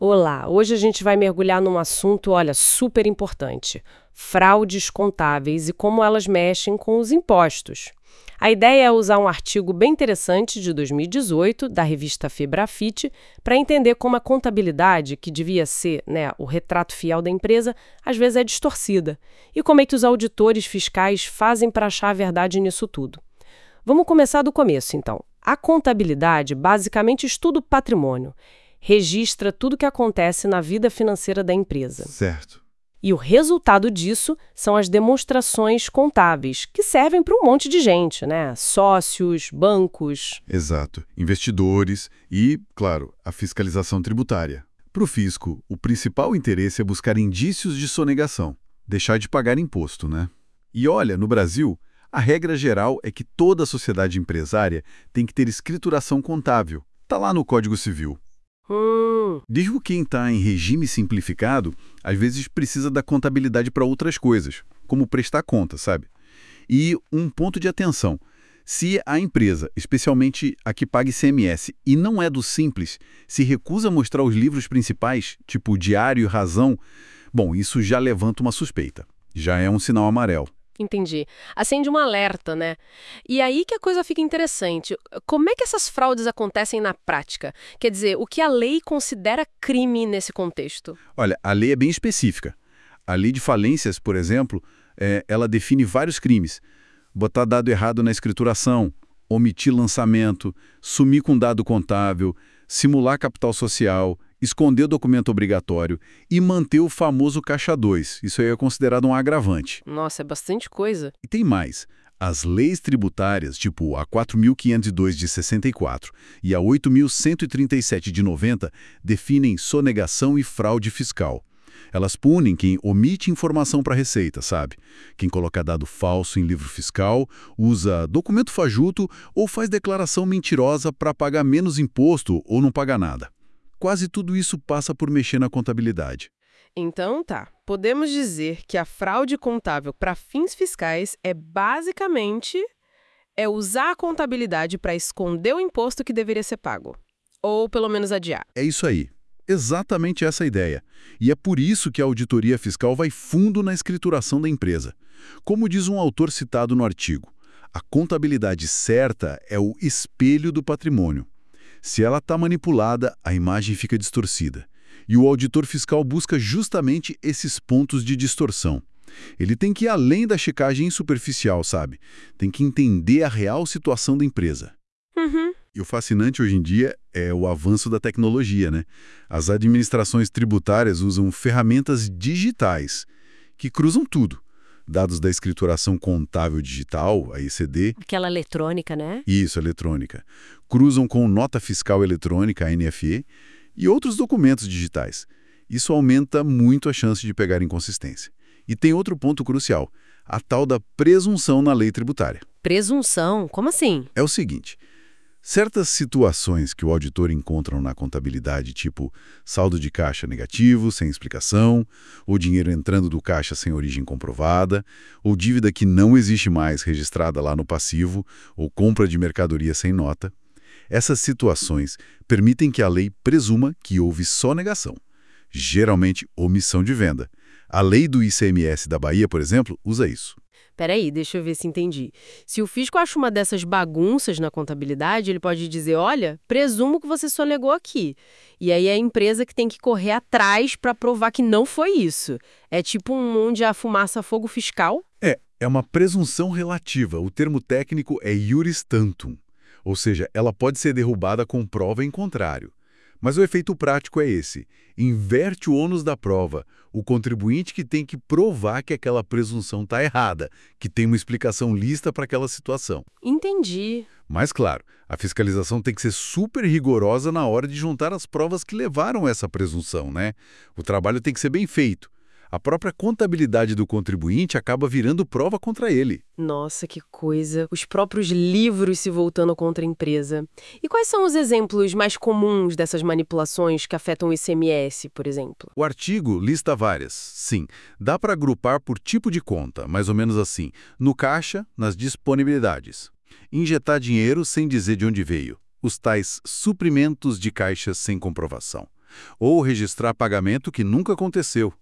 Olá, hoje a gente vai mergulhar num assunto, olha, super importante: fraudes contábeis e como elas mexem com os impostos. A ideia é usar um artigo bem interessante de 2018 da revista Febrafite para entender como a contabilidade, que devia ser, né, o retrato fiel da empresa, às vezes é distorcida, e como é que os auditores fiscais fazem para achar a verdade nisso tudo. Vamos começar do começo, então. A contabilidade basicamente estuda o patrimônio, registra tudo o que acontece na vida financeira da empresa. Certo. E o resultado disso são as demonstrações contábeis, que servem para um monte de gente, né? Sócios, bancos. Exato. Investidores e, claro, a fiscalização tributária. Para o fisco, o principal interesse é buscar indícios de sonegação, deixar de pagar imposto, né? E olha, no Brasil, a regra geral é que toda sociedade empresária tem que ter escrituração contábil. Está lá no Código Civil. Digo quem está em regime simplificado, às vezes precisa da contabilidade para outras coisas, como prestar conta, sabe? E um ponto de atenção: se a empresa, especialmente a que paga ICMS, e não é do Simples, se recusa a mostrar os livros principais, tipo diário e razão, bom, isso já levanta uma suspeita. Já é um sinal amarelo. Entendi. Acende um alerta, né? E aí que a coisa fica interessante. Como é que essas fraudes acontecem na prática? Quer dizer, o que a lei considera crime nesse contexto? Olha, a lei é bem específica. A lei de falências, por exemplo, ela define vários crimes. Botar dado errado na escrituração, omitir lançamento, sumir com dado contábil, simular capital social, esconder documento obrigatório e manter o famoso caixa 2. Isso aí é considerado um agravante. Nossa, é bastante coisa. E tem mais. As leis tributárias, tipo a 4.502 de 64 e a 8.137 de 90, definem sonegação e fraude fiscal. Elas punem quem omite informação para a Receita, sabe? Quem coloca dado falso em livro fiscal, usa documento fajuto ou faz declaração mentirosa para pagar menos imposto ou não pagar nada. Quase tudo isso passa por mexer na contabilidade. Então tá, podemos dizer que a fraude contábil para fins fiscais é basicamente usar a contabilidade para esconder o imposto que deveria ser pago. Ou pelo menos adiar. É isso aí. Exatamente essa a ideia. E é por isso que a auditoria fiscal vai fundo na escrituração da empresa. Como diz um autor citado no artigo, a contabilidade certa é o espelho do patrimônio. Se ela está manipulada, a imagem fica distorcida. E o auditor fiscal busca justamente esses pontos de distorção. Ele tem que ir além da checagem superficial, sabe? Tem que entender a real situação da empresa. Uhum. E o fascinante hoje em dia é o avanço da tecnologia, né? As administrações tributárias usam ferramentas digitais que cruzam tudo. Dados da escrituração contábil digital, a ECD, Aquela eletrônica, né? isso, eletrônica, cruzam com nota fiscal eletrônica, a NFE, e outros documentos digitais. Isso aumenta muito a chance de pegar inconsistência. E tem outro ponto crucial, a tal da presunção na lei tributária. Presunção? Como assim? É o seguinte: certas situações que o auditor encontra na contabilidade, tipo saldo de caixa negativo, sem explicação, ou dinheiro entrando do caixa sem origem comprovada, ou dívida que não existe mais registrada lá no passivo, ou compra de mercadoria sem nota, essas situações permitem que a lei presuma que houve sonegação, geralmente omissão de venda. A lei do ICMS da Bahia, por exemplo, usa isso. Peraí, deixa eu ver se entendi. Se o fisco acha uma dessas bagunças na contabilidade, ele pode dizer: olha, presumo que você sonegou aqui. E aí é a empresa que tem que correr atrás para provar que não foi isso. É tipo onde a fumaça fogo fiscal? É uma presunção relativa. O termo técnico é iuris tantum. Ou seja, ela pode ser derrubada com prova em contrário. Mas o efeito prático é esse: inverte o ônus da prova. O contribuinte que tem que provar que aquela presunção está errada, que tem uma explicação lista para aquela situação. Entendi. Mas, claro, a fiscalização tem que ser super rigorosa na hora de juntar as provas que levaram a essa presunção, né? O trabalho tem que ser bem feito. A própria contabilidade do contribuinte acaba virando prova contra ele. Nossa, que coisa. Os próprios livros se voltando contra a empresa. E quais são os exemplos mais comuns dessas manipulações que afetam o ICMS, por exemplo? O artigo lista várias. Sim, dá para agrupar por tipo de conta, mais ou menos assim. No caixa, nas disponibilidades. Injetar dinheiro sem dizer de onde veio. Os tais suprimentos de caixa sem comprovação. ou registrar pagamento que nunca aconteceu.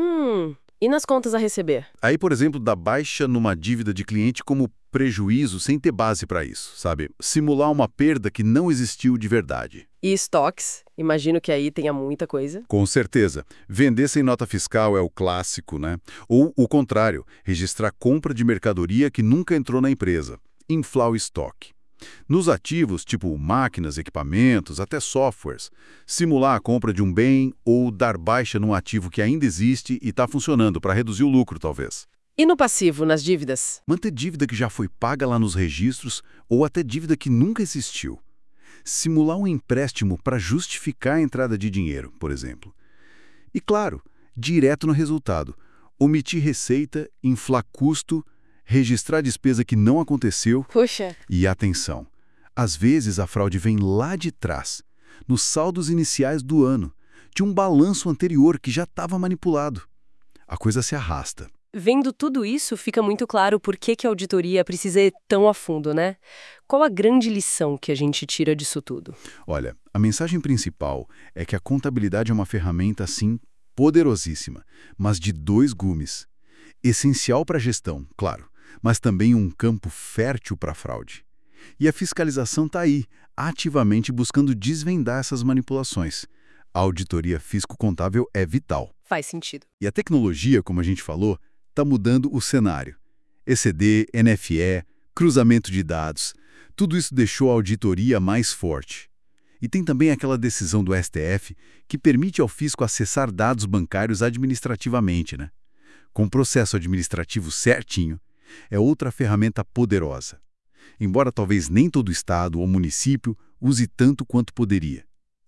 E nas contas a receber? Aí, por exemplo, dá baixa numa dívida de cliente como prejuízo sem ter base para isso, sabe? Simular uma perda que não existiu de verdade. E estoques? Imagino que aí tenha muita coisa. Com certeza. Vender sem nota fiscal é o clássico, né? Ou o contrário, registrar compra de mercadoria que nunca entrou na empresa. Inflar o estoque. Nos ativos, tipo máquinas, equipamentos, até softwares, simular a compra de um bem ou dar baixa num ativo que ainda existe e está funcionando para reduzir o lucro, talvez. E no passivo, nas dívidas? Manter dívida que já foi paga lá nos registros ou até dívida que nunca existiu. Simular um empréstimo para justificar a entrada de dinheiro, por exemplo. E, claro, direto no resultado. Omitir receita, inflar custo, registrar despesa que não aconteceu. Puxa! E atenção, às vezes a fraude vem lá de trás, nos saldos iniciais do ano, de um balanço anterior que já estava manipulado. A coisa se arrasta. Vendo tudo isso, fica muito claro por que a auditoria precisa ir tão a fundo, né? Qual a grande lição que a gente tira disso tudo? Olha, a mensagem principal é que a contabilidade é uma ferramenta, sim, poderosíssima, mas de dois gumes. Essencial para a gestão, claro, mas também um campo fértil para a fraude. E a fiscalização está aí, ativamente buscando desvendar essas manipulações. A auditoria fisco-contábil é vital. Faz sentido. E a tecnologia, como a gente falou, está mudando o cenário. ECD, NFE, cruzamento de dados, tudo isso deixou a auditoria mais forte. E tem também aquela decisão do STF que permite ao fisco acessar dados bancários administrativamente, né? Com o processo administrativo certinho, é outra ferramenta poderosa. Embora talvez nem todo estado ou município use tanto quanto poderia.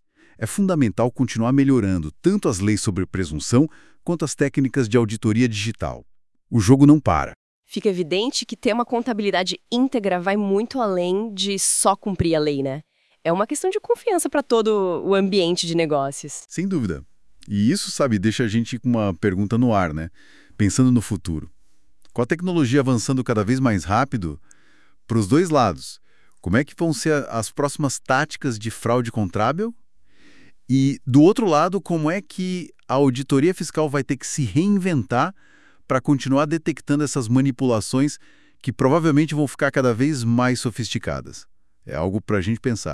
É fundamental continuar melhorando tanto as leis sobre presunção quanto as técnicas de auditoria digital. O jogo não para. Fica evidente que ter uma contabilidade íntegra vai muito além de só cumprir a lei, né? É uma questão de confiança para todo o ambiente de negócios. Sem dúvida. E isso, sabe, deixa a gente com uma pergunta no ar, né? Pensando no futuro. Com a tecnologia avançando cada vez mais rápido, para os dois lados, como é que vão ser as próximas táticas de fraude contábil? E, do outro lado, como é que a auditoria fiscal vai ter que se reinventar para continuar detectando essas manipulações que provavelmente vão ficar cada vez mais sofisticadas? É algo para a gente pensar.